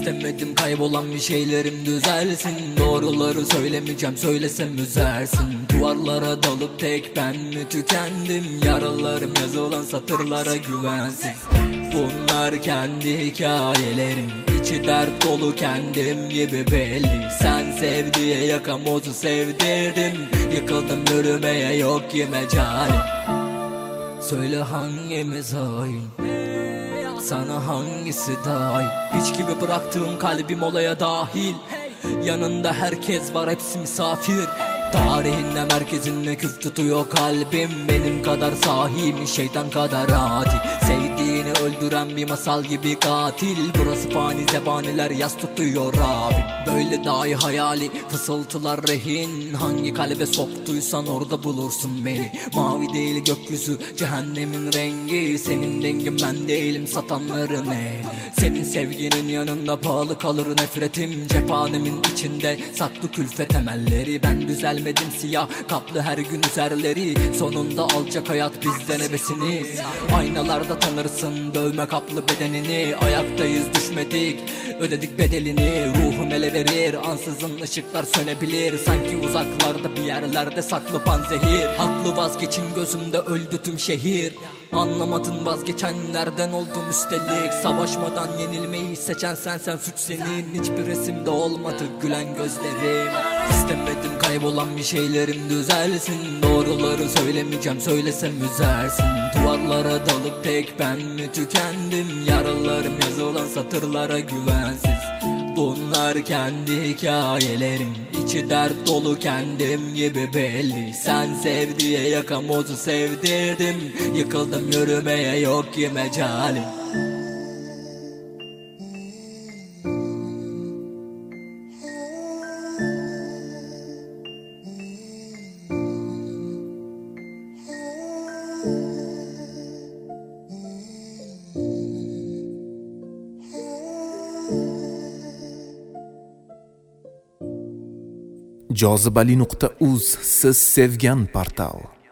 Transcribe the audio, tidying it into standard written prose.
İstemedim kaybolan bir şeylerim düzelsin. Doğruları söylemeyeceğim, söylesem üzersin. Duvarlara dalıp tek ben mi tükendim? Yaralarım yazılan satırlara güvensiz. Bunlar kendi hikayelerim, içi dert dolu kendim gibi belli. Sen sev diye yakamozu sevdirdim. Yıkıldım yürümeye yok ki mecalim. Söyle hangimiz hain, sana hangisi dahil? Hiç gibi bıraktığım kalbim olaya dahil. Yanında herkes var, hepsi misafir. Tarihinde merkezinde küf tutuyor kalbim. Benim kadar sahi, şeytan kadar adi. Sevdiğini öldüren bir masal gibi katil. Burası fani, zebaniler yas tutuyor abi. Böyle dahi hayali, fısıltılar rehin. Hangi kalbe soktuysan orada bulursun beni. Mavi değil gökyüzü, cehennemin rengi. Senin dengin ben değilim, satanların eli. Senin sevginin yanında pahalı kalır nefretim. Cephanemin içinde saklı külfet temelleri. Ben düzelmedim, siyah kaplı her gün üzerleri. Sonunda alacak hayat bizden ebesini. Aynalarda tanırsın dövme kaplı bedenini. Ayaktayız, düşmedik, ödedik bedelini. Ruhum ele verir, ansızın ışıklar sönebilir. Sanki uzaklarda bir yerlerde saklı panzehir. Haklı vazgeçin, gözümde öldü tüm şehir. Anlamadın vazgeçenlerden oldum üstelik. Savaşmadan yenilmeyi seçen sensen, suç senin. Hiçbir resimde olmadı gülen gözlerim. İstemedim kaybolan bir şeylerim düzelsin. Doğruları söylemeyeceğim, söylesem üzersin. Duvarlara dalıp tek ben mi tükendim? Yaralarım yazılan satırlara güvensiz. Bunlar kendi hikayelerim, içi dert dolu kendim gibi belli. Sen sev diye yakamozu sevdirdim. Yıkıldım yürümeye yok ki mecalim. Jozibali.uz, siz sevgan portal.